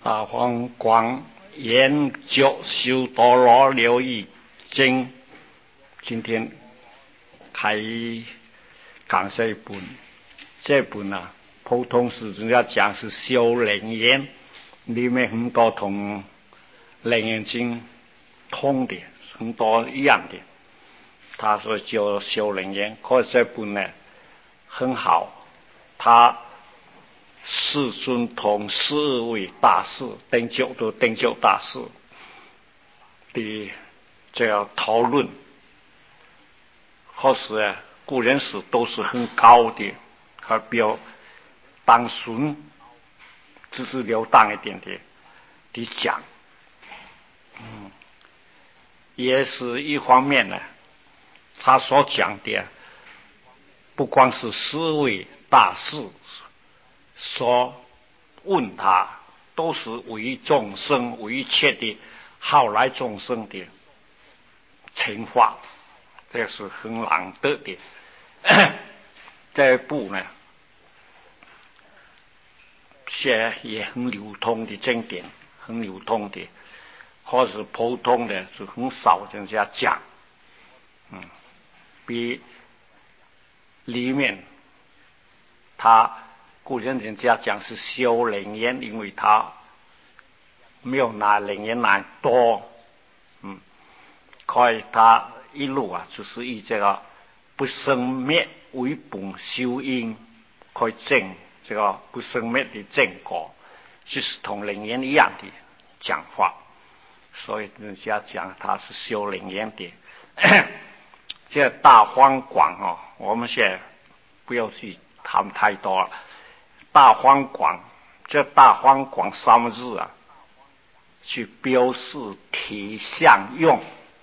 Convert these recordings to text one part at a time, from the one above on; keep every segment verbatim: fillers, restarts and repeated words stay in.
大方广研究修多罗留意经，今天开讲这一本，这本啊，普通是人家讲是修楞严，里面很多同楞严经通的，很多一样的。他说就修楞严，可是这本呢很好，他世尊同十二位大师，登九都登九大师的这样讨论，或是啊古人是都是很高的，还比较单纯，只是流荡一点点的讲，嗯，也是一方面呢。他所讲的不光是十位大师所问他，都是为众生为一切的好来众生的情况，这是很难得的。这一部呢现在也很流通的经典，很流通的，或是普通的是很少人家讲，嗯，比里面他古人人家讲是修楞严，因为他没有拿楞严来多，嗯，所以他一路啊就是以这个不生灭为本修因，可以证这个不生灭的正果，就是同楞严一样的讲法，所以人家讲他是修楞严的。这大方广哦，我们现在不要去谈太多了。大方广，这大方广三个字啊，去标示体相用。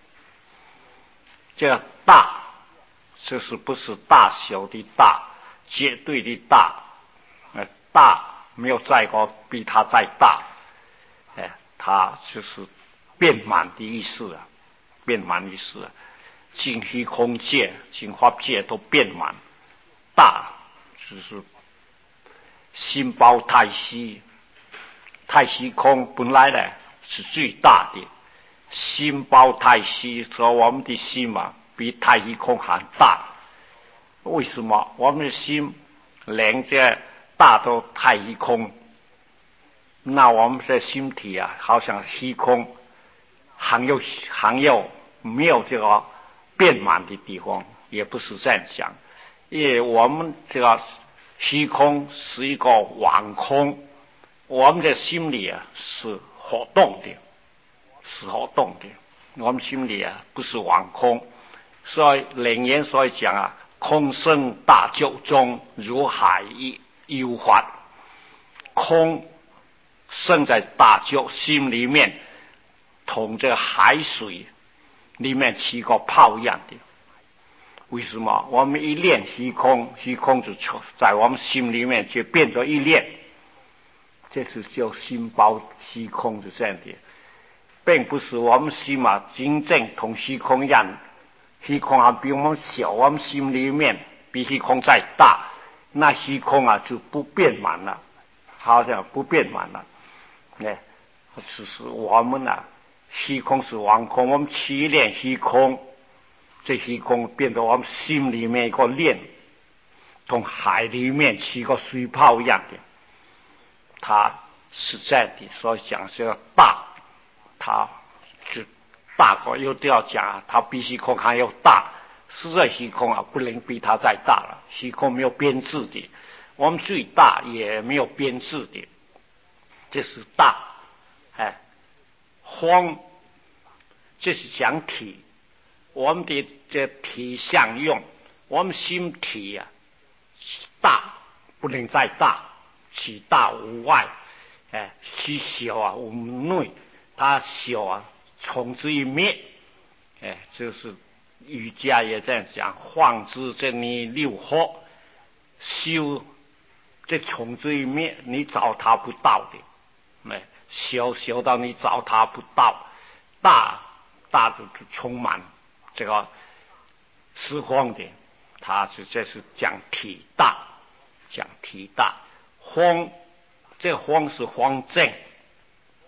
这个大，就是不是大小的大，绝对的大，呃，大没有再高比它再大，哎，它就是遍满的意思啊，遍满的意思啊。净虚空界、净法界都遍满，大就是心包太虚，太虚空本来呢是最大的，心包太虚，说我们的心嘛比太虚空还大。为什么？我们的心连这大都太虚空，那我们的心体啊，好像虚空，还有还有没有这个遍满的地方，也不是这样讲，因为我们这个虚空是一个妄空，我们的心里啊是活动的，是活动的，我们心里啊不是妄空，所以楞严所以讲啊，空生大九中，如海幽法，空生在大九心里面，同这个海水里面起个泡一样的。为什么？我们一念虚空，虚空就在我们心里面就变成一念，这是叫心包虚空的这样的，并不是我们心嘛真正同虚空一样，虚空啊比我们小，我们心里面比虚空再大，那虚空啊就不变满了，好像不变满了。哎，只是我们啊，虚空是妄空，我们起念虚空，这虚空变得我们心里面一个念，同海里面起个水泡一样的，它是这样的。所以讲这个大，它是大过又都要讲，它比虚空还要大。实在虚空啊，不能比它再大了。虚空没有边际的，我们最大也没有边际的，这是大。哎，方这是讲体，我们的这体相用，我们心体啊，大不能再大，其大无外，哎，其小啊无内，它小啊从之以灭，哎，就是瑜伽也这样讲，放之这你六合，修这从之以灭，你找它不到的，哎，小小到你找它不到，大大的充满这个实况的，它是这是讲体大，讲体大。方这方是方正，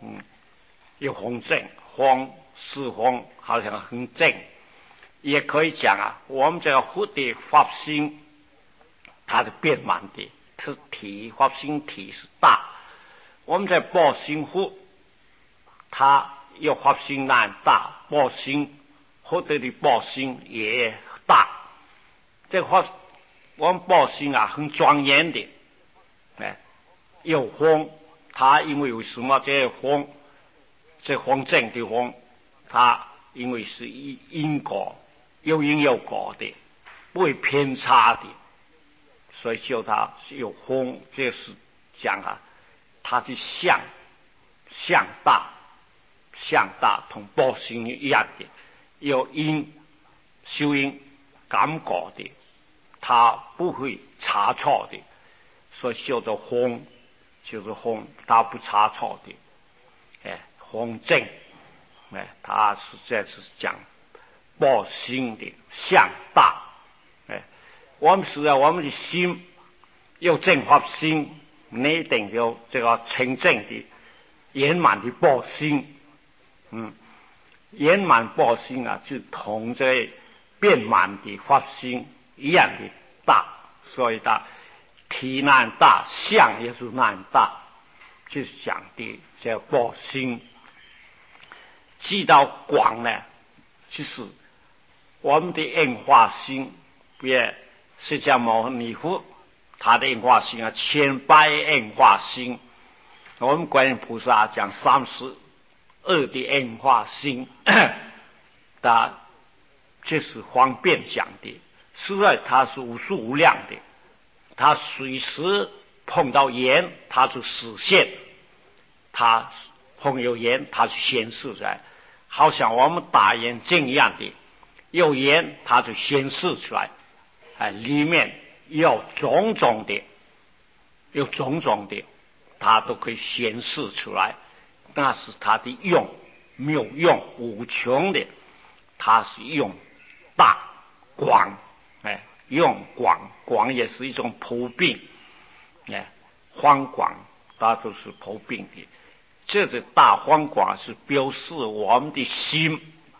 嗯，有风正，风是风，好像很正。也可以讲啊，我们这个佛的法性，它是变满的，它体法性体是大。我们在报心佛，它有法性难大，报心佛的的报心也大。这法我们报心啊，很庄严的，哎，有风，它因为为什么这风，这风正的风，它因为是因果。有因有果的，不会偏差的，所以就它有风，这是讲啊，它是相相大相大，同报心一样的，有因修因感果的，它不会差错的，所以叫做风，就是风，它不差错的，哎，风正，哎，它是这是讲。报心的相大，哎，我们是啊，我们的心有正法心，你定有这个清正的圆满的报心，嗯，圆满报心啊，就同这变满的法心一样的大，所以它体难大，相也是难大，就是讲的这报心。记到广呢，其实。我们的应化心，别释迦牟尼佛，他的应化心啊，千百应化心。我们观音菩萨讲三十二的应化心，他这是方便讲的。实在它是无数无量的，他随时碰到缘，他就实现；他碰有缘，他就显示出来，好像我们打眼睛一样的。有缘，它就显示出来，哎，里面有种种的，有种种的，它都可以显示出来。那是它的用，没有用无穷的，它是用大广，哎，用广广也是一种普遍，哎，宽广它都是普遍的。这个大宽广是表示我们的心。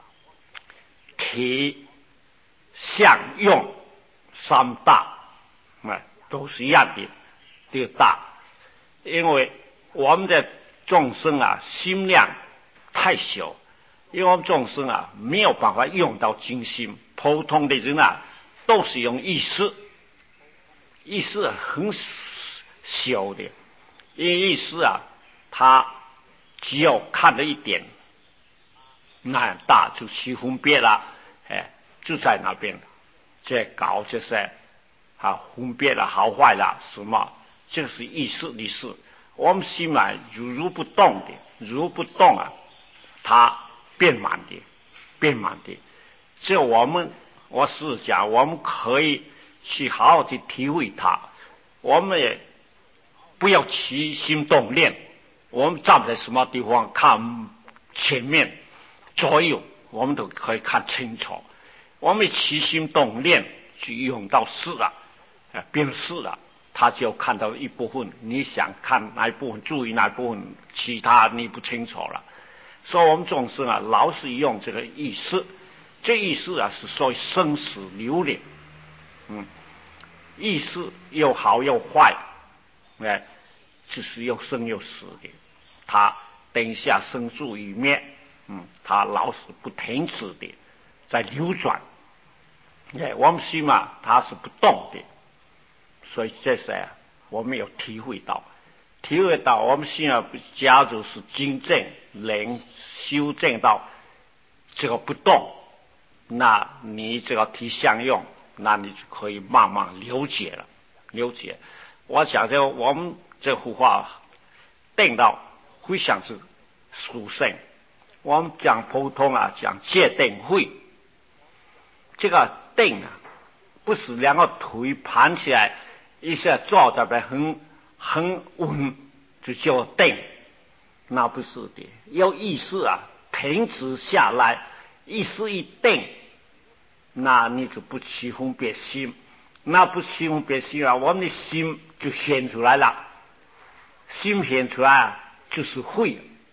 体相用三大，哎，都是一样的，这个大。因为我们的众生啊，心量太小，因为我们众生啊没有办法用到精心。普通的人啊，都是用意识，意识很小的，因为意识啊，他只要看了一点。那大就起分别了，哎，就在那边，这搞就是啊，分别了好坏了什么，这是意识的事。我们心啊，如如不动的，如不动啊，它变满的，变满的。这我们我是讲，我们可以去好好的体会它。我们也不要起心动念，我们站在什么地方看前面。左右我们都可以看清楚，我们起心动念去用到事了，啊，变事了，他就看到一部分，你想看哪一部分，注意哪一部分，其他你不清楚了。所以我们众生啊，老是用这个意识，这意识啊是属于生死流连，嗯，意识又好又坏，哎，就是又生又死的，他等一下生住与灭。嗯，它老是不停止的在流转，哎，我们心嘛，它是不动的，所以这是、啊、我们有体会到，体会到我们心啊，假如是精正能修正到这个不动，那你这个体相用，那你就可以慢慢了解了，了解。我讲这我们这幅画定到非常之殊胜。我们讲普通啊，讲戒定慧，这个定啊，不是两个腿盘起来，一下坐在那很很稳，就叫定，那不是的。有意识啊，停止下来，意识一定，那你就不起分别心，那不起分别心啊，我们的心就显出来了，心显出来啊，就是慧。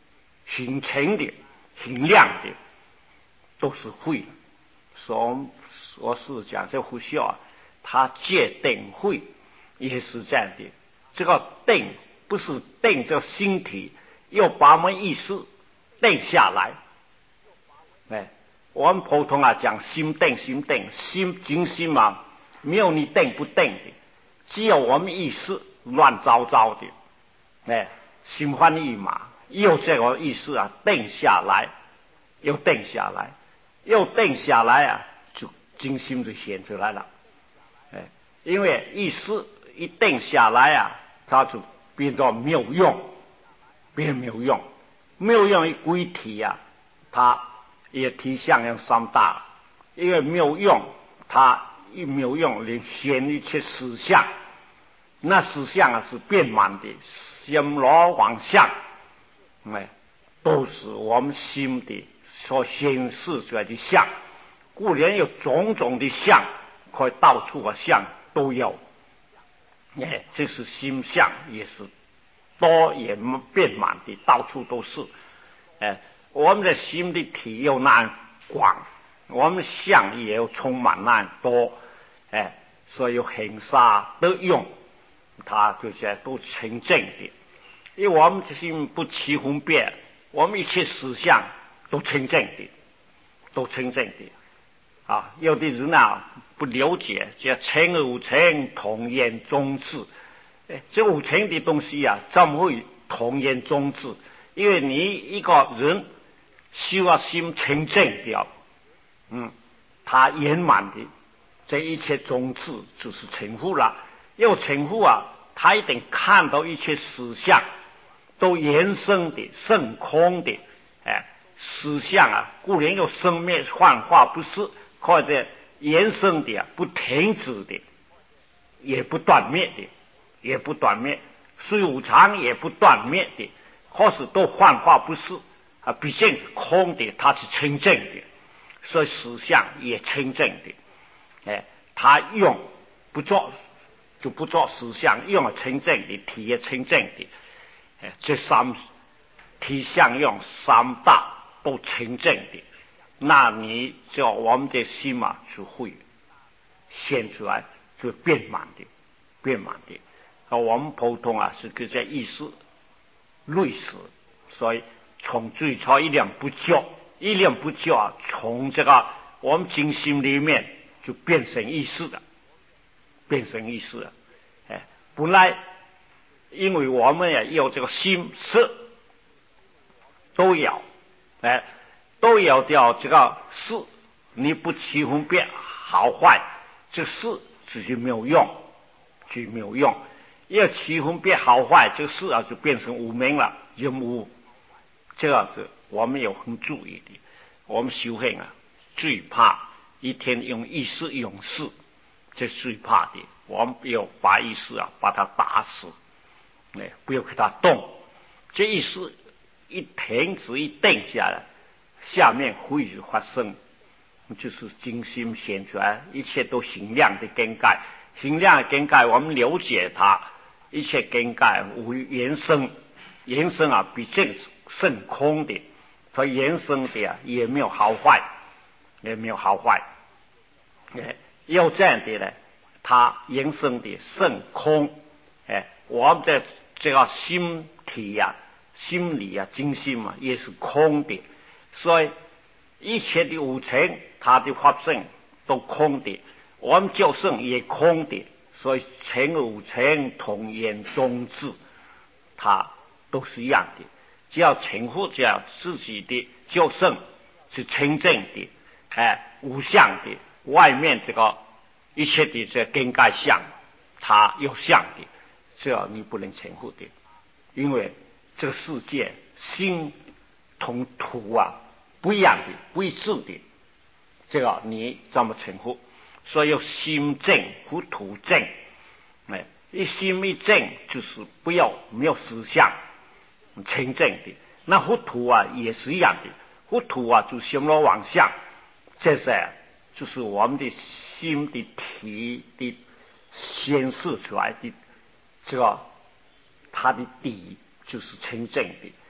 形成的、形亮的，都是慧。所我是讲这佛教啊，它戒定慧也是这样的。这个定不是定这心体，要把我们意识定下来。哎，我们普通啊讲心定心定，心静心嘛，没有你定不定的，只有我们意识乱糟糟的，哎，心欢意马，有这个意识啊定下来，又定下来，又定下来啊，就静心就显出来了。哎，因为意识一定下来啊，它就变作没有用，变没有用，没有用一归体啊，它也体相要三大，因为没有用，它一没有用，连显一切实相，那实相啊是变满的，心罗妄想，哎，都是我们心的所显示出来的相。固然有种种的相，可以到处的相都有，哎，这是心相，也是多也变满的，到处都是。哎，我们的心的体又那广，我们相也有充满那多，哎，所以很沙的用，它就是都成正的。因为我们的心不起分别，我们一切思想都成正的，都成正的。啊，有的人啊不了解，叫成五成同源宗旨。哎，这五成的东西啊，怎么会同源宗旨？因为你一个人修啊心成正掉，嗯，他圆满的这一切宗旨就是成佛了。要成佛啊，他一定看到一切实相都原生的、甚空的。哎，实相啊，固然有生灭幻化，不是。或者延伸的啊，不停止的，也不断灭的，也不断灭，虽无常也不断灭的，或是都幻化不是啊，毕竟空的，它是清净的，所以实相也清净的。哎，他用不做就不做实相，用了清净的，体也清净的。哎，这三体相用三大都清净的。那你叫我们的心啊，就会显出来，就变满的，变满的。啊，我们普通啊是个这意思类似，所以从最初一念不觉，一念不觉啊，从这个我们精心里面就变成意识的，变成意识了。哎，本来因为我们也有这个心识都有，哎。都有掉这个事，你不起分别好坏，这事自己没有用，就没有用。要起分别好坏，这个事啊就变成无明了，就无。这样子我们有很注意的，我们修行啊最怕一天用意识用事，这最怕的。我们要把意识啊把它打死，哎，不要给它动。这意识一停止一定下来。下面会发生，就是精心显出来，一切都形量的更改，形量的更改，我们了解它，一切更改无原生，原生啊比这个甚空的，所以原生的啊也没有好坏，也没有好坏，哎，要这样的呢，它原生的甚空，哎，我们的这个心体呀、啊、心理啊、精心啊也是空的。所以一切的五尘，它的发生都空的，我们救生也空的，所以尘五尘同源宗旨，它都是一样的。只要成佛，只要自己的救生是清净的，哎，无相的，外面这个一切的这更改相，它有相的，这样你不能成佛的，因为这个世界心同土啊不一样的，不一致的，这个你怎么称呼？所以要心正和土正，哎，一心一正就是不要没有思想，清正的。那糊涂啊也是一样的，糊涂啊就心罗妄想，这是就是我们的心的体的显示出来的，这个它的底就是清正的。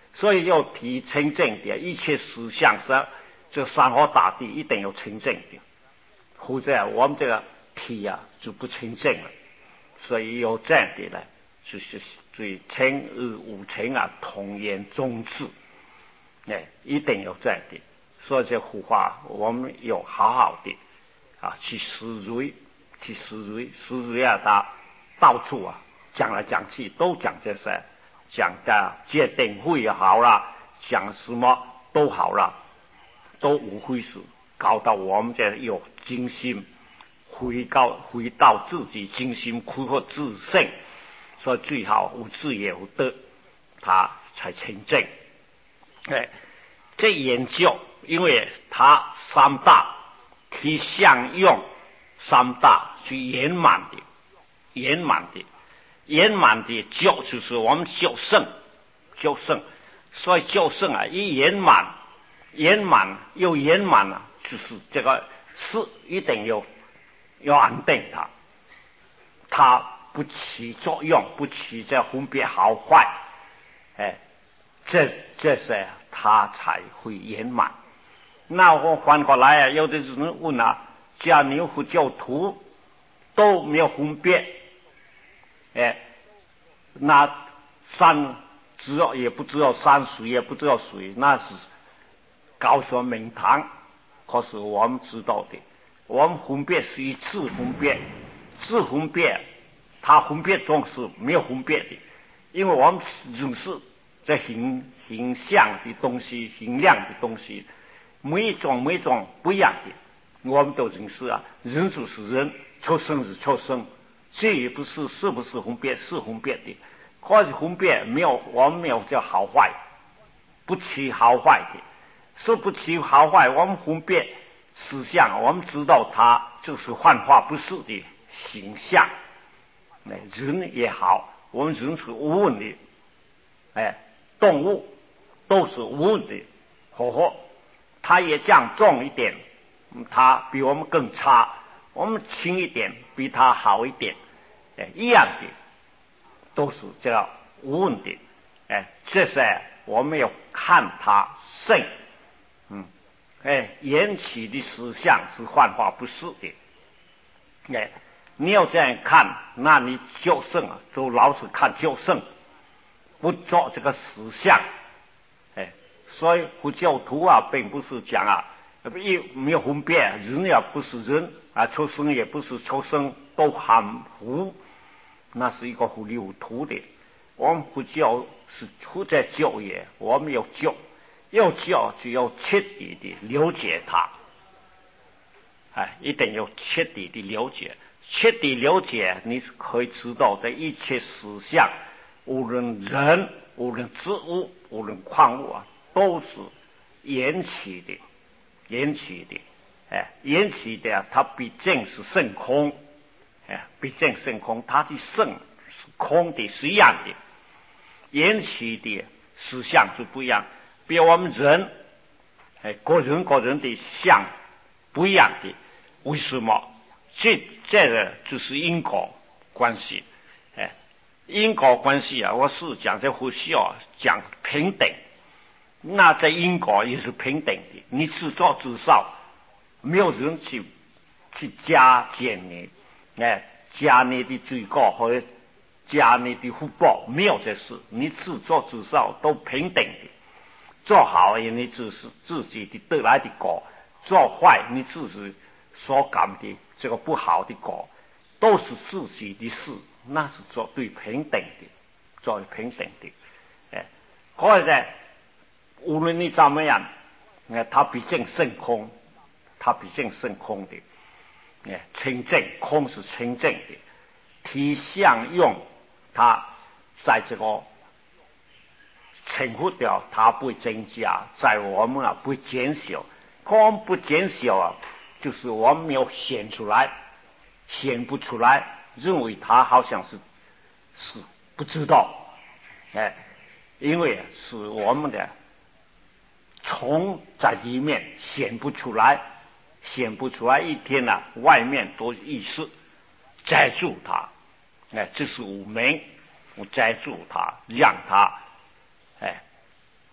所以要提清净的，一切实相是这山河大地一定要清净的，否则我们这个体啊就不清净了。所以有这样的呢，就是对清日五清啊同言宗旨，哎，一定有这样的。所以这幅画我们要好好的啊去思维，去思维，思维啊，他到处啊讲来讲去都讲这些，讲的戒定慧也好啦，讲什么都好啦，都无非是搞到我们这有精心回到回到自己精心恢复自性，所以最好无自有的，他才清净。哎，这研究，因为他三大提相用三大去圆满的，圆满的，圆满的教就是我们教圣，教圣，所以教圣啊，一圆满，圆满又圆满了，就是这个事一定要要安定它，它不起作用，不起这分别好坏，哎，这这些它才会圆满。那我反过来啊，有的人问啊，假如佛教徒都没有分别，哎，那山知道也不知道山，水也不知道水，那是高说名堂。可是我们知道的，我们分别是一次分别，自分别，它分别中是没有分别的，因为我们认识这形形象的东西，形量的东西，每一种每一种不一样的，我们都认识啊，人就是人，畜生是畜生，这也不是是不是分别，是分别的，或者分别没有，我们没有叫好坏，不起好坏的，是不起好坏，我们分别思想，我们知道它就是幻化不实的形象。人也好，我们人是无问的，哎，动物都是无问的，呵呵，它也降重一点，它比我们更差，我们轻一点，比它好一点，哎，一样的，都是叫无问的，哎，这些我们要看它圣，嗯，哎，缘起的实相是幻化不实的，哎，你要这样看，那你教圣啊，就老是看教圣，不做这个实相，哎，所以佛教徒啊，并不是讲啊，一没有分别，人也不是人啊，畜生也不是畜生，都含糊，那是一个糊里糊涂的。我们佛教是处在教业，我们要教，要教就要彻底的了解它，哎，一定要彻底的了解，彻底了解，你可以知道这一切实相，无论人，无论植物，无论矿物啊，都是缘起的，缘起的，哎，缘起的，它毕竟是圣空，哎，毕竟圣空，它的圣是空的，是一样的。缘起的实相就不一样，比如我们人，哎，个人个人的相不一样的，为什么？这这个就是因果关系，哎，因果关系啊，我是讲这呼吸啊，讲平等，那这因果也是平等的，你自作自受，没有人去去加减你，哎，加你的罪过和加你的福报，没有这事，你自作自受都平等的，做好也你只是自己的得来的果，做坏你自己所感的这个不好的果，都是自己的事，那是做对平等的，做平等的，哎，或者无论你怎么样，哎，它毕竟圣空，它毕竟圣空的，哎，清净空是清净的，体相用。它在这个称呼掉，它不会增加，在我们啊不会减小，空不减小啊，就是我们没有显出来，显不出来，认为它好像是是不知道，哎，因为是我们的虫在里面显不出来，显不出来，一天呢、啊，外面多意识遮住它。哎，这是无明，我遮住它，让它，哎，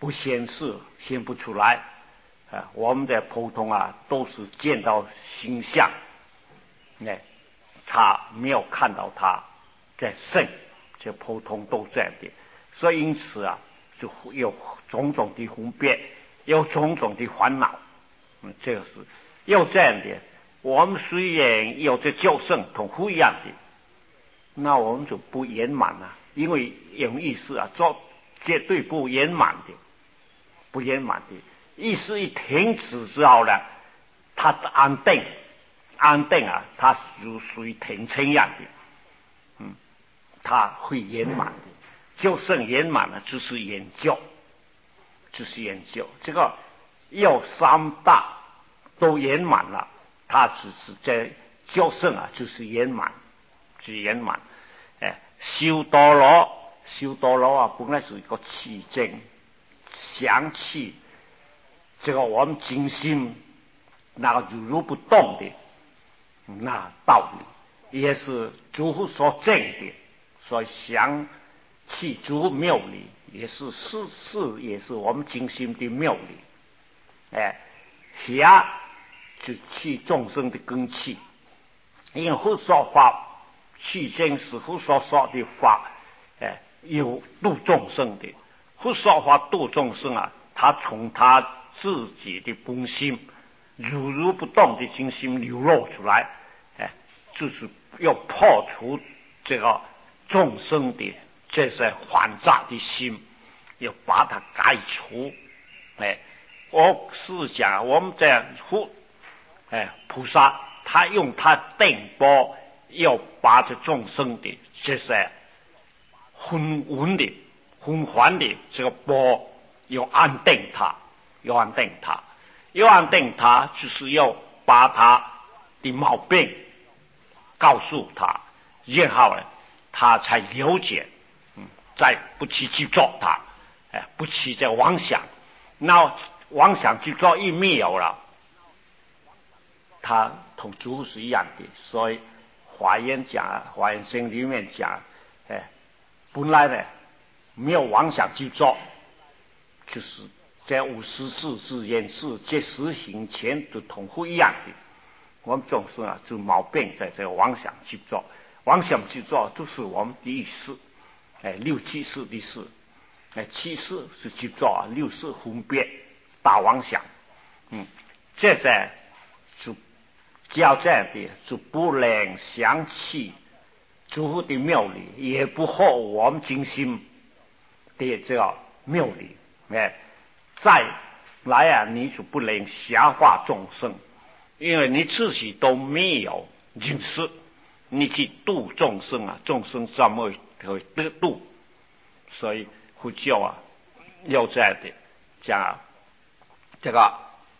不显示，显不出来。啊，我们的普通啊，都是见到形象，哎，他没有看到他在圣，这普通都这样的，所以因此啊，就有种种的分别，有种种的烦恼。嗯，这个是有这样的。我们虽然有这救圣同不一样的，那我们就不圆满了，因为有意思啊，做绝对不圆满的，不圆满的。意识一停止之后呢，它的安定，安定啊，它是属于停成样的，嗯，它会圆满的。就剩圆满了，就是研究，就是研究。这个要三大都圆满了，它只是在就剩啊，就是圆满，就是圆满。哎，修多罗，修多罗啊，本来是一个气正，祥气。这个我们精心那个如如不动的那道理，也是诸佛所证的，所以祥气诸妙理，也是事事也是我们精心的妙理。哎，下就气众生的根气，因为佛说法，气正是佛所说的法，哎，有度众生的。佛说法度众生啊，他从他自己的本心如如不动的精心流露出来，哎，就是要破除这个众生的这些烦杂的心，要把它改除。哎，我是讲我们在佛，哎，菩萨他用他定波，要把这众生的这些昏昏的、昏黄的这个波，要安定它。要安定他，要安定他，就是要把他的毛病告诉他，然后呢，他才了解，嗯，再不去执着他，哎，不去再妄想，那妄想执着一没有了，他同诸是一样的。所以华严讲啊，华严经里面讲，哎，本来呢没有妄想执着，就是。在五十四之间是这实行前都同乎一样的。我们众生啊，就毛病在这个妄想执着，妄想执着就是我们的意识，哎，六七识的识，哎，七识是执着啊，六识分别大妄想，嗯，这在就叫这样的就不能想起诸佛的妙理，也不合我们精心的这个妙理，哎。再来啊，你就不能瞎化众生，因为你自己都没有认识，你去度众生啊，众生怎么会得度？所以佛教啊，要这样的讲，这个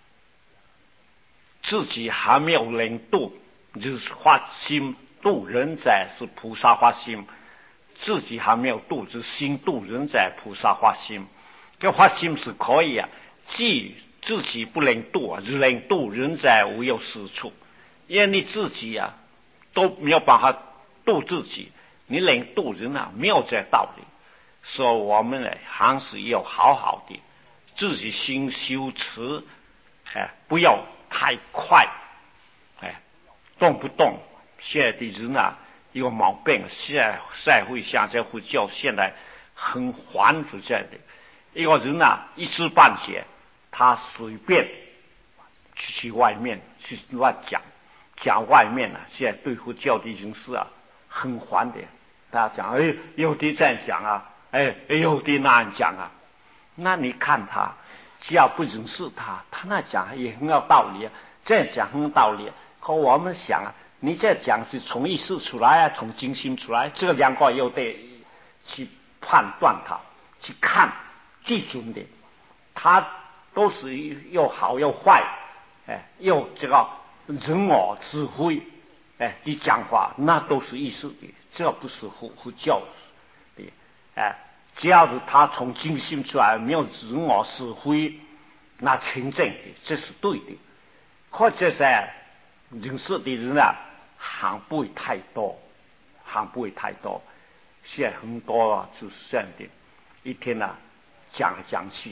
自己还没有能度，就是发心度人者是菩萨发心，自己还没有度，就是心度人者菩萨发心。这发心是可以啊，既自己不能度啊，能度人者无有是处。因为你自己啊都没有办法度自己，你能度人啊，没有这道理。所以我们呢，还是要好好的自己心修持，哎，不要太快，哎，动不动现在的人啊有毛病，现在社会上这佛教现在很缓着这样的。一个人啊，一知半解，他随便去去外面去乱讲，讲外面啊，现在对佛教的人士啊，很烦的。大家讲，哎，有的这样讲啊，哎，有的那样讲啊。那你看他，只要不认识他，他那讲也很有道理啊，这样讲很有道理。可我们想啊，你这讲是从意识出来啊，从精心出来，这两个又得去判断它，去看。最准的，他都是又好又坏，哎，又这个人我智慧，哎，你讲话那都是意识的，这不是佛佛教的，哎，只要是他从精心出来，没有自我智慧，那清正的，这是对的。或者是认识的人啊，还不会太多，还不会太多。现在很多啊，就是这样的，一天啊。讲来讲去，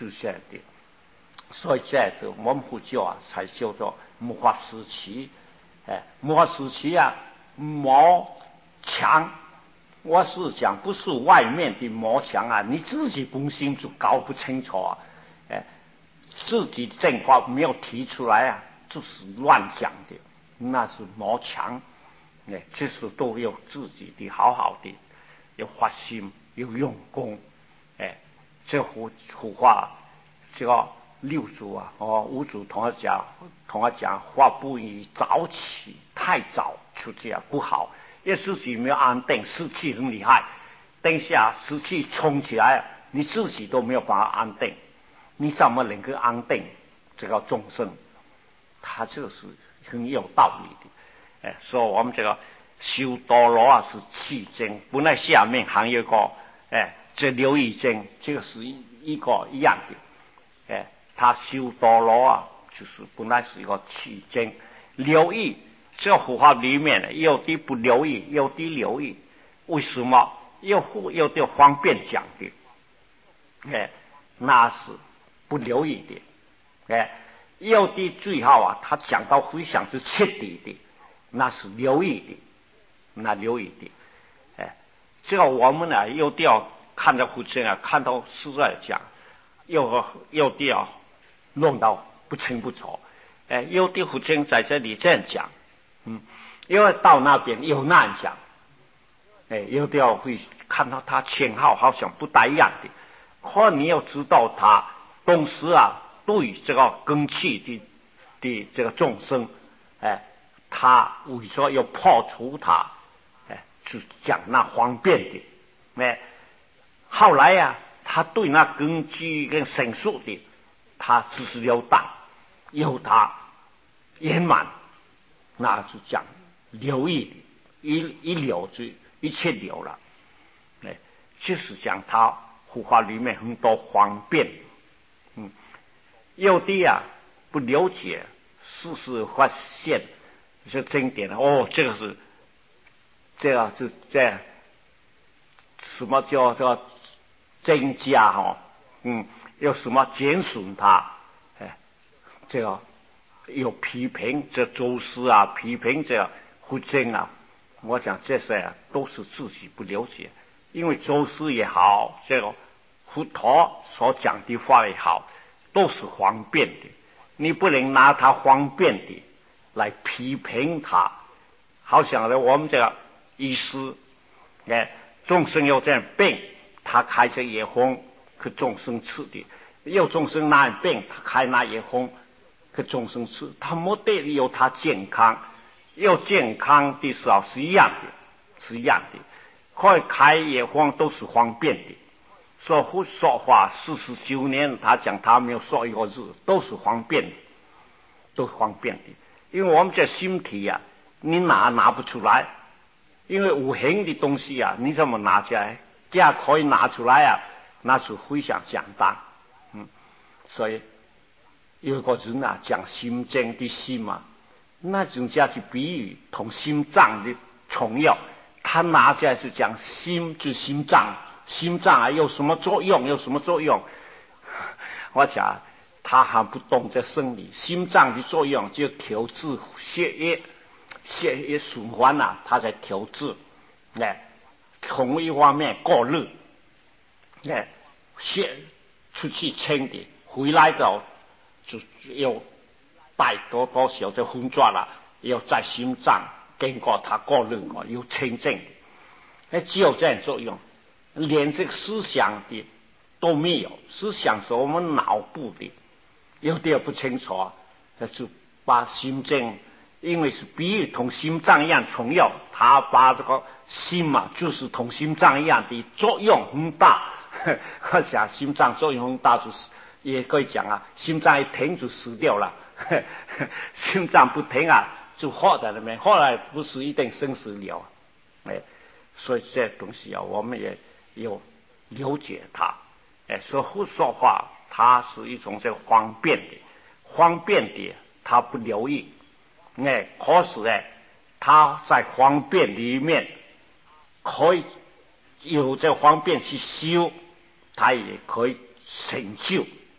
出现的。所以在这我们佛教啊，才叫做末法时期。哎，末法时期啊，魔强，我是讲不是外面的魔强啊，你自己本心就搞不清楚啊，哎，自己正法没有提出来啊，就是乱讲的，那是魔强。哎，其实都有自己的好好的，有发心，有用功。哎，这佛佛法，这个六祖啊，哦，五祖同我讲，同我讲，话不宜早起，太早就这样不好，因为自己没有安定，士气很厉害，等下士气冲起来，你自己都没有办法安定，你怎么能够安定这个众生？他这是很有道理的。哎，所以我们这个修多罗啊是气经，本来下面还有一个哎，这留意经，这个是一一个一样的。哎，他修多罗啊，就是本来是一个气经，留意这个佛法里面呢，有的不留意，有的留意，为什么？有有的方便讲的，哎，那是不留意的。哎，有的最好啊，他讲到非常之彻底的。那是留意的，那留意的，哎，这个我们呢，有的要看到佛经啊，看到实在讲，有有的要弄到不清不楚，哎，有的佛经在这里这样讲，嗯，因为到那边有那样讲，哎，有的要会看到他前后好像不大一样的，可你要知道他同时啊，对这个根器的的这个众生，哎。他为什么要破除他？哎，就讲那方便的。哎，后来呀、啊，他对那根基跟神术的，他只是有当，有他圆满，那就讲留意的，一一留就一切留了。哎，就是讲他佛法里面很多方便，嗯，有的啊不了解，事实发现。是经典的哦，这个是这个就这样，什么叫做增加哈、哦？嗯，有什么减损它？哎，这个有批评这周师啊，批评这佛经啊，我讲这些啊都是自己不了解，因为周师也好，这个佛陀所讲的话也好，都是方便的，你不能拿它方便的。来批评他，好像呢，我们这个医师，哎，众生有这样病，他开这药方给众生吃的；有众生那样病，他开那药方给众生吃。他目的有他健康，有健康的时候是一样的，是一样的。可以开药方都是方便的。说佛说法四十九年，他讲他没有说一个字，都是方便的，都是方便的。因为我们这心体呀、啊，你拿拿不出来，因为无形的东西啊，你怎么拿起来？这样可以拿出来啊，那是非常简单。嗯，所以有个人啊讲心经的心嘛，那种家去比喻同心脏的重要，他拿起来是讲心就心脏，心脏啊有什么作用？有什么作用？我讲。他还不懂这生理，心脏的作用就调制血液，血液循环啊，它在调制。哎，同一方面过热，哎，血出去清的，回来的就又带多多少的混浊了，又在心脏经过它过热过，又清净的。哎，只有这样作用，连这个思想的都没有，思想是我们脑部的。有点不清楚啊，他就把心经，因为是比喻同心脏一样重要，他把这个心嘛，就是同心脏一样的作用很大。我想心脏作用很大，就是也可以讲啊，心脏一停就死掉了，心脏不停啊，就活在那边，后来不是一定生死了。哎，所以这东西啊，我们也有了解它。哎，说佛说话。它是一种这个方便的，方便的，他不留意，哎，可是哎，他在方便里面可以有这方便去修，他也可以成就，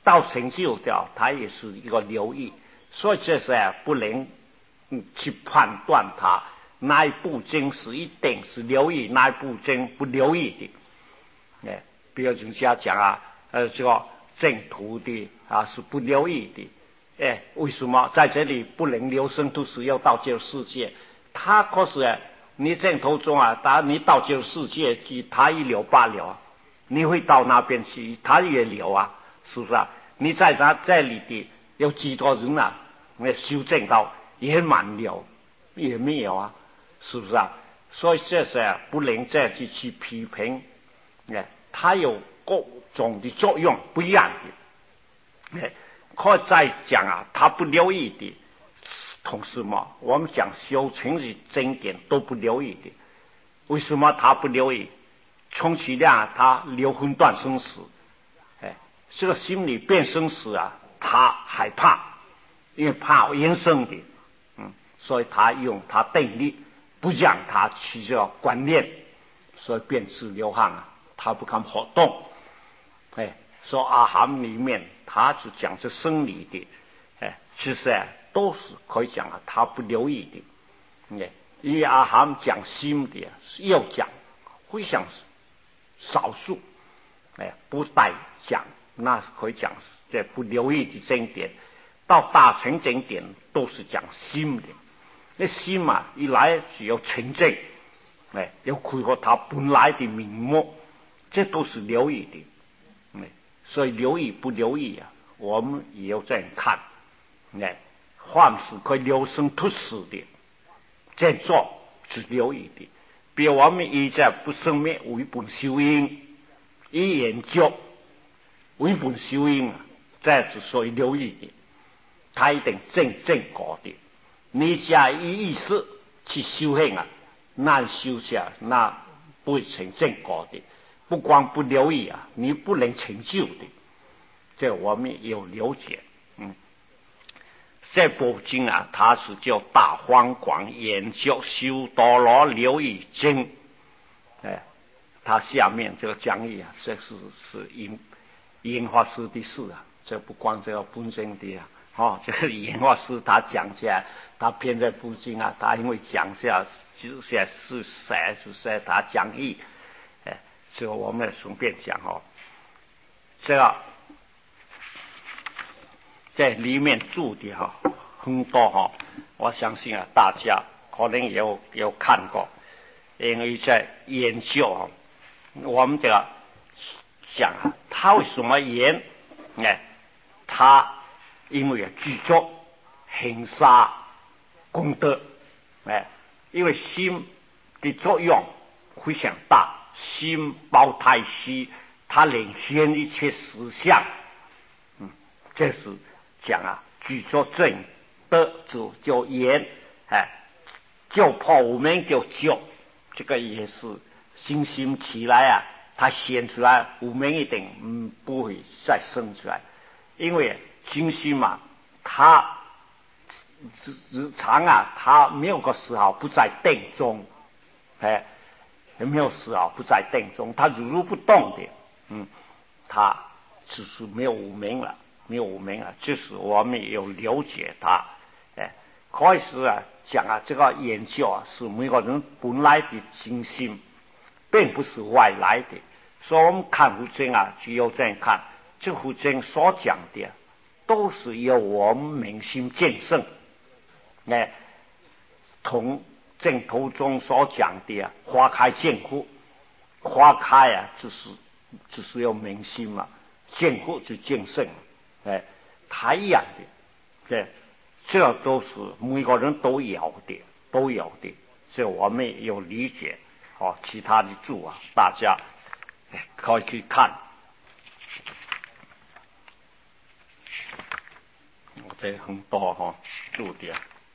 到成就的，他也是一个留意，所以这是不能去判断他哪一部经是一定是留意，哪一部经不留意的。哎，比如人家讲啊，呃，这个正途的啊是不留意的。哎，为什么在这里不能留生度死，要到这世界？他可是你正途中啊，当你到这世界去，他一留罢了，你会到那边去，他也留啊，是不是啊？你在那这里的有几多人啊？那修正到也蛮留，也没有啊，是不是啊？所以这是啊，不能再去去批评，哎，它有各种的作用不一样的，哎。可再讲啊，他不留意的同时嘛，我们讲修成的经典都不留意的。为什么他不留意？充其量他留魂断生死，哎，这个心理变生死啊，他害怕，因为怕延伸的，嗯，所以他用他定力，不让他去这观念，所以变是流汗啊，他不敢活动，哎。说阿含里面，他是讲是生理的，哎，其实啊都是可以讲啊，他不留意的，哎，因为阿含讲心的，要讲非常少数，哎，不带讲，那是可以讲这不留意的经典，到大乘经典都是讲心的，那心嘛一来只有纯正，哎，要开发它本来的面目，这都是留意的。所以留意不留意啊，我们也要这样看。哎，凡是可以留生突死的，这做是留意的。比如我们以在不生灭为本修因，以研究为本修因啊，这之所以留意的，他一定正正果的。你加以意识去修行啊，那修下那不会成正果的。不光不留意啊，你不能成就的，这我们有了解。嗯，这部经啊，它是叫《大方广研究修多罗留意经》。哎，它下面这个讲义啊，这是是印印法师的事啊，这不光这个本经的啊，哦，这个印法师他讲起来，他编这部经啊，他因为讲下就是是谁就是他讲义。这个我们顺便讲哦，这个在里面注的哈很多哈，我相信啊大家可能有有看过，因为在研究啊，我们这个讲啊，他为什么严？哎，他因为具足行杀功德，哎，因为心的作用非常大。心包太虚，它领先一切实相，嗯，这是讲啊，举作正的就叫言，哎，救破我们就救，这个也是心心起来啊，它显出来，我们一定嗯不会再生出来，因为心心嘛，它日常啊，它没有个时候不在定中，哎。也没有事啊，不在定中，他如如不动的，嗯，他只是没有无明了，没有无明了，就是我们有了解他，哎，可以是啊，讲啊，这个研究啊，是每个人本来的精心，并不是外来的，所以我们看佛经啊，就要这样看，这佛经所讲的，都是由我们明心见性，哎，同。正途中所讲的啊，花开见佛，花开啊，只是只是要明心嘛，见佛就见性，哎，他一样的，对，这都是每个人都有的，都有的，这我们有理解，哦，其他的注啊，大家可以去看，我这很多哈注的。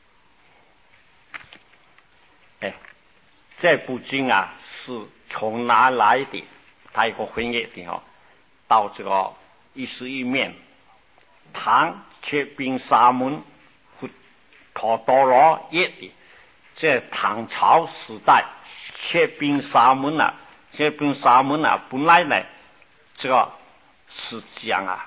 哎，这部经啊是从哪来的？它有个翻译的哦，到这个一十一面，唐切宾沙门陀多罗译的。这唐朝时代，切宾沙门啊，切宾沙门啊，本来呢，这个是讲啊，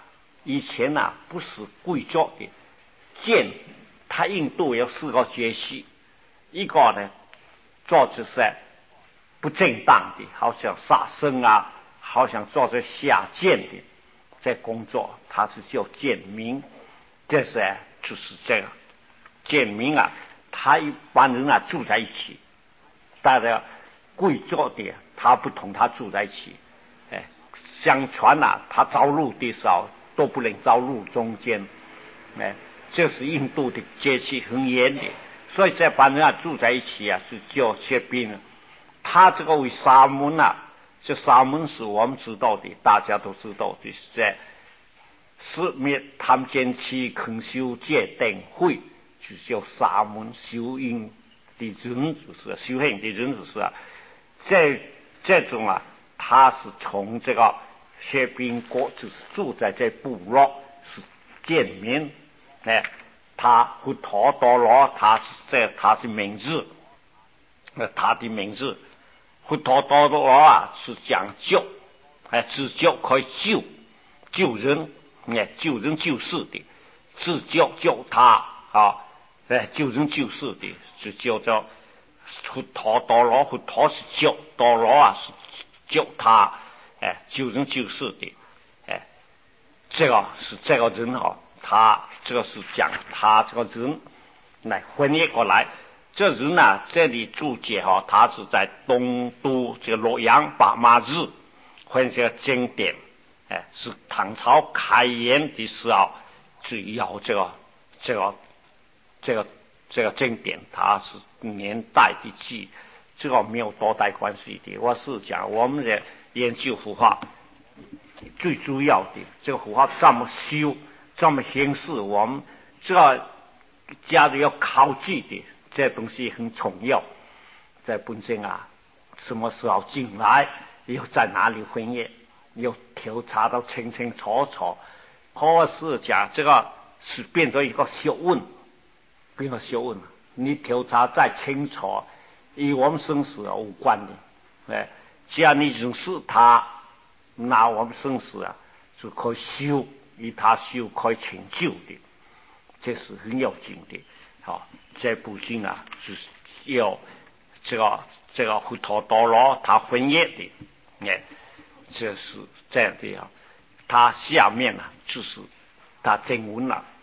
以前啊不是贵族的建，他印度有四个阶级，一个呢做就是不正当的，好像杀生啊，好像做着下贱的在工作，他是叫贱民。这是就是这个贱民啊，他一般人啊住在一起，大家贵族的他不同他住在一起。哎，相传啊，他造路的时候都不能造路中间。哎，这是印度的阶级很严的，所以这帮人啊住在一起啊是叫血兵。他这个为沙门啊，这沙门是我们知道的，大家都知道的，是在是灭tham间期肯修戒定慧，就叫沙门修因的人，就是修行的人，就是啊，这这种啊，他是从这个血兵国，就是住在这部落是见面。哎，他胡陀多罗，他是这他是名字，那他的名字胡陀多罗啊是讲救，哎，自救可以救救人，哎，救人救世的，自救救他啊，哎，救人救世的是叫做胡陀多罗，胡陀是救，多罗啊是救他，哎，救人救世的，哎，这个是这个人啊。他这个是讲他这个人来翻译过来，这人呢、啊，这里注解哈、哦，他是在东都这个洛阳巴马日翻这个经典，哎，是唐朝开元的时候就有这个这个这个这个经典，它是年代的记，这个没有多大关系的。我是讲我们的研究佛法最主要的这个佛法这么修。这么形式，我们这家里要考据的这东西很重要。在本身啊，什么时候进来，又在哪里翻译，又调查到清清楚楚。或是讲这个是变成一个学问，变成学问。你调查再清楚，与我们生死无关的。哎，只要你认识它，那我们生死啊就可以修。以他修可以成就的，这是很要紧的。好，这部经啊，是要这个这个胡陀多罗他翻译的，哎，这是这样的啊。他下面呢、啊，就是他正文啊，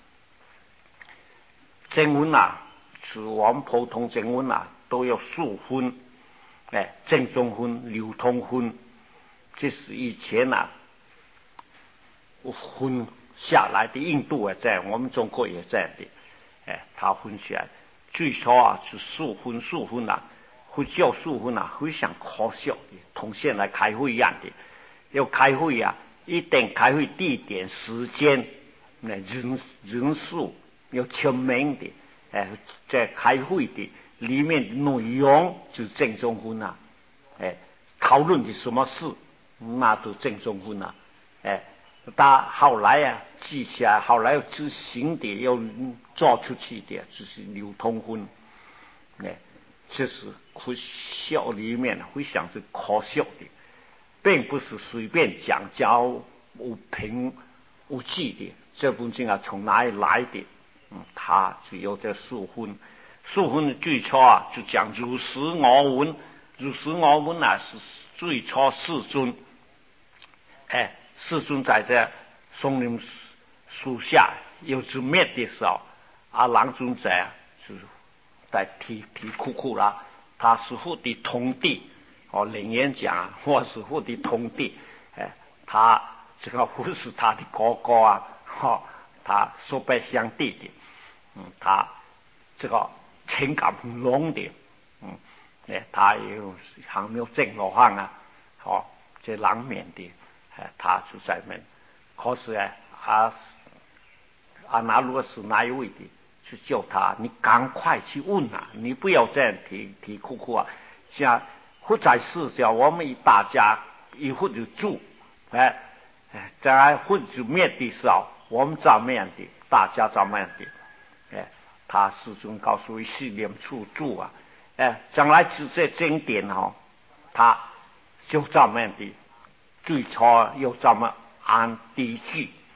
正文啊，是我们普通正文啊，都有数分，哎，正中分、流通分，这是以前啊。分下来的，印度也这样，我们中国也这样的，哎，他分下来，最初啊是数分数分啊，会叫数分啊，非常可笑的，同现在开会一样的，要开会啊，一定开会地点、时间，那人人数要全明的，哎，在开会的里面的内容就是正中分啊，哎，讨论的什么事，那都正中分啊，哎。他后来啊，记起来，后来要执行的，要做出去的，就是流通分。哎，这是会笑里面会想是可笑的，并不是随便讲教无凭无据的。这部经啊，从哪里来的？嗯，他只有这数分。数分的最初啊，就讲如实我闻，如实我闻啊，是最初世尊。哎。世尊在这松林树下有只灭的时候，阿郎尊者是在啼啼哭哭啦。他师父的同弟，哦，灵言讲，我师父的同弟，哎，他这个不是他的哥哥啊，哈、哦，他叔伯相弟的，嗯，他这个情感很浓的，嗯，哎，他也有还没有正罗汉啊，哦，这郎缅的。他就在门，可是啊，阿阿那如果是哪一位的，去叫他，你赶快去问啊，你不要这样提提哭哭啊。像或在世上，我们大家一会就住，哎哎，在混就灭的时候，我们照面的，大家照面的，哎，他始终告诉四念处住啊，哎，将来是这经典哦，他就照面的。最初又这么按第一句，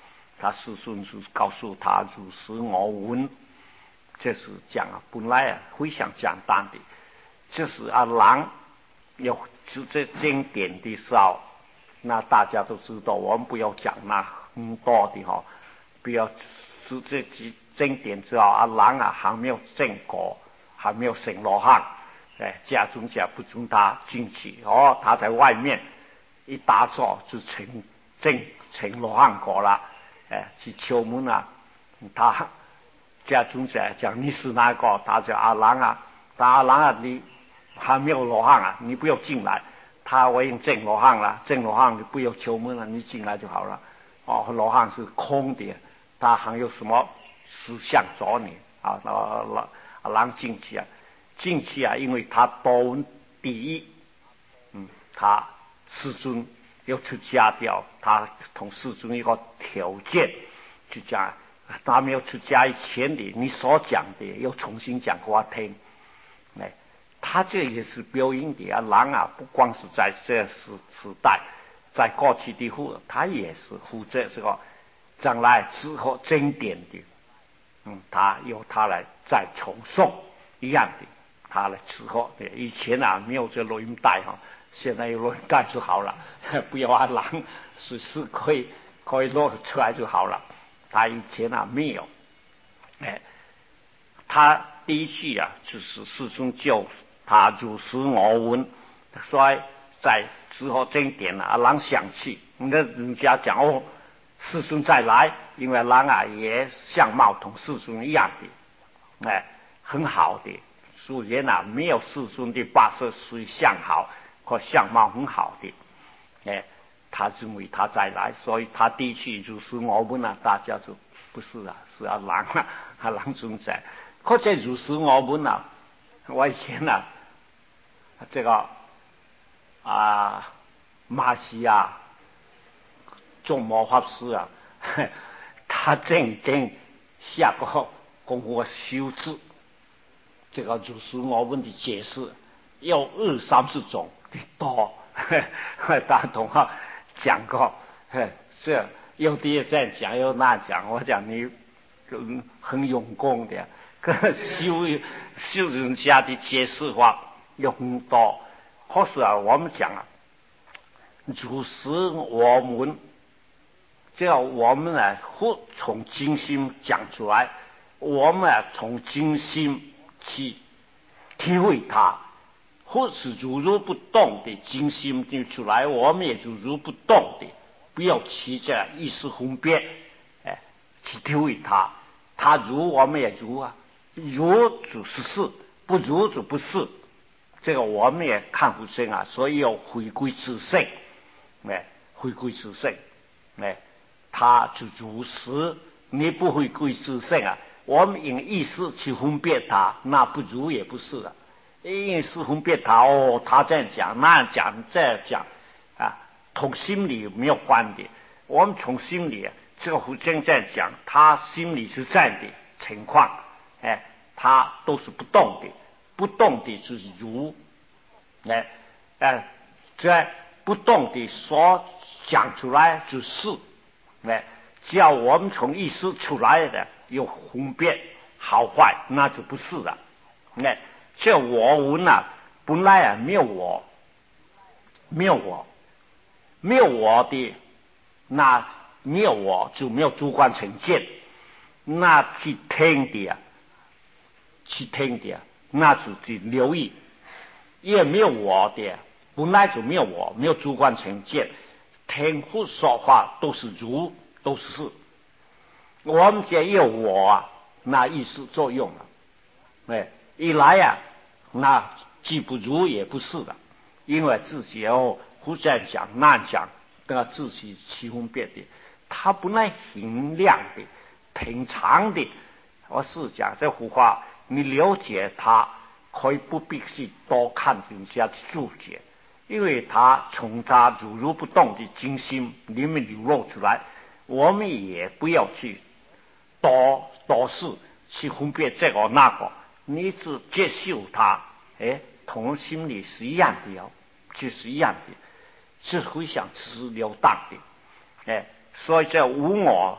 他师尊就告诉他如是我闻，这是讲啊，本来啊非常简单的，就是啊人要知这经典的时候，那大家都知道，我们不要讲那很多的哈，不要知这几经典之后啊人啊还没有正果，还没有成罗汉，哎，家中家不准他进去哦，他在外面一打坐就成正成罗汉果了，哎，去敲门啊，他家中家讲你是哪个？他叫阿郎啊，他阿郎啊，你还没有罗汉啊，你不要进来。他我已经正罗汉了，正罗汉你不要敲门了，你进来就好了。哦，罗汉是空的，他还有什么思想找你啊？那那阿郎进去啊，进去啊，因为他多闻第一，嗯，他师尊要出家掉，他同师尊一个条件，就讲他没有出家以前的，你所讲的要重新讲给我听。哎，他这也是表演的啊，人啊，不光是在这时时代，在过去的负，他也是负责这个将来之后经典的，嗯，他由他来再重诵一样的，他来之后的。以前啊没有这录音带哈，现在有录音带就好了，不要啊人随时可以可以录出来就好了。他以前啊没有，哎，他第一句啊就是师尊教他如是我闻，所以在之后经典啊，人想起，那人家讲哦，师尊再来，因为人啊也相貌同师尊一样的，哎，很好的。虽然啊没有师尊的八十岁相好和相貌很好的，哎。他认为他再来，所以他第一句如是我闻啊，大家就不是啊，是啊狼啊，啊狼存在。或者如是我闻啊，我以前啊，这个啊马西亚众魔法师啊，他正经下过跟我修字，这个如是我闻的解释有二三十种的多，大同啊。讲过，这有的也在讲，有那讲。我讲你很用功的，修修人家的解释法有很多。可是啊，我们讲啊，如是我们，只要我们呢，或从精心讲出来，我们啊从精心去体会它。或是如如不动的精心就出来，我们也如如不动的，不要去这样意识分别，哎，去体会它。它如我们也如啊，如就是是，不如就不是。这个我们也看不清啊，所以要回归自性，哎，回归自性，哎，它就如是。你不回归自性啊，我们用意识去分别它，那不如也不是了。因为是分别他哦，他这样讲那样讲这样讲啊，同心理没有关的。我们从心理啊，这个胡经这样讲，他心里是这样的情况，哎，他都是不动的，不动的就是如，哎哎，这不动的所讲出来就是，哎，只要我们从意识出来的有分别好坏，那就不是了，哎。这我闻啊，本来啊没有我，没有我，没有我的，那没有我就没有主观成见，那去听的啊，去听的啊，那是去留意，因为没有我的，本来就没有我，没有主观成见，听或说话都是如，都是事。我们这有我啊，那意识作用了，哎。一来呀、啊，那既不如也不是的，因为自己哦，胡这样讲那样讲，都要自己去分辨的。他本来很亮的、平常的。我是讲这幅画，你了解它，可以不必去多看人家的注解，因为他从他如如不动的精心里面流露出来，我们也不要去多多事去分辨这个那个。你是接受它，哎，同心理是一样的哦，就是一样的，是非常直了当的，哎，所以这无我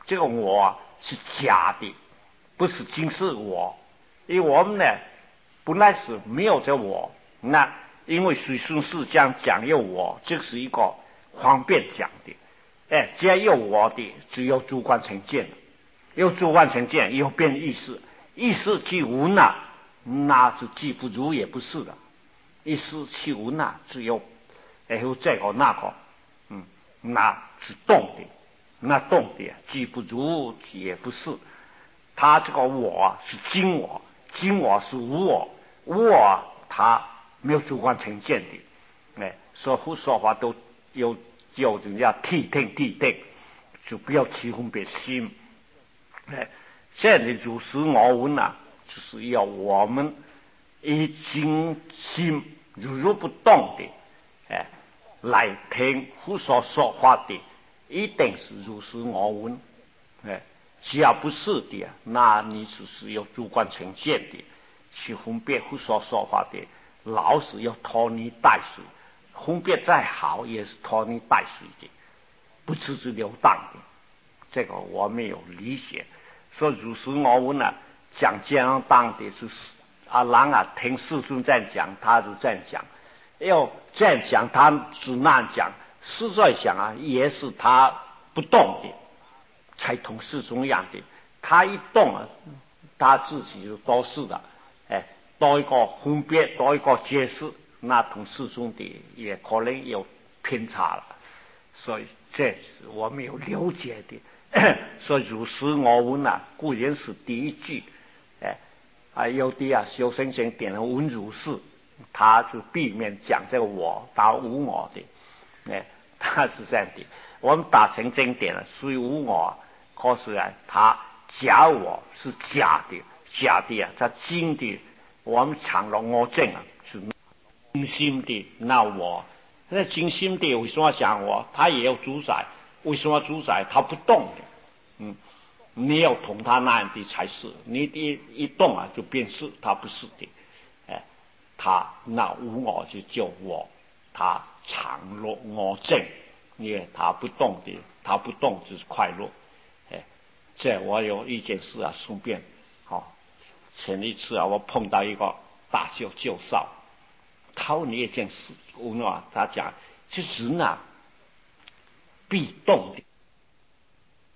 这个我是假的，不是真是我。因为我们呢本来是没有这我，那因为随顺是这样讲有我，这是一个方便讲的。哎，只要有我的，只有主观成见，有主观成见，有变意识，意识既无那，那是既不如也不是的。意识既无那，只有哎有这个那个，嗯，那是动的，那动的既不如也不是。他这个我是今我，今我是无我，无我他没有主观成见的。哎，说胡说话都有有人家谛听谛听，就不要起分别心。哎，现在的如是我闻啊，就是要我们以精心如如不动的，哎，来听胡说说话的，一定是如是我闻。哎，只要不是的，那你只是有主观成见的，去分别胡说说话的，老是要拖泥带水，分别再好也是拖泥带水的，不自知流荡的。这个我没有理解。说如是我闻啊，讲简单的是阿郎啊，听世尊这样讲，他就这样讲，要这样讲，他是那样讲，实在讲啊，也是他不动的，才同世尊一样的。他一动啊，他自己就多事了，哎，多一个分别，多一个解释，那同世尊的也可能有偏差了。所以这是我没有了解的。说如是我闻啊，固然是第一句，哎啊，有的啊修身经点了闻如是，他就避免讲这个我打无我的，哎，他是这样的。我们打成经典了，虽无我，可是啊，他假我是假的，假的啊，他真的，我们常了我证啊，是真心的那我。那真心的为什么讲我？他也有主宰，为什么主宰？他不动的，嗯，你要同他那样的才是，你一一动啊就变是，他不是的，哎，他那无我就叫我，他常乐我正，因为他不动的，他不动就是快乐，哎，这我有一件事啊，顺便，好、哦，前一次啊，我碰到一个大学教授。他问你一件事，问我他讲，这人啊，必动的。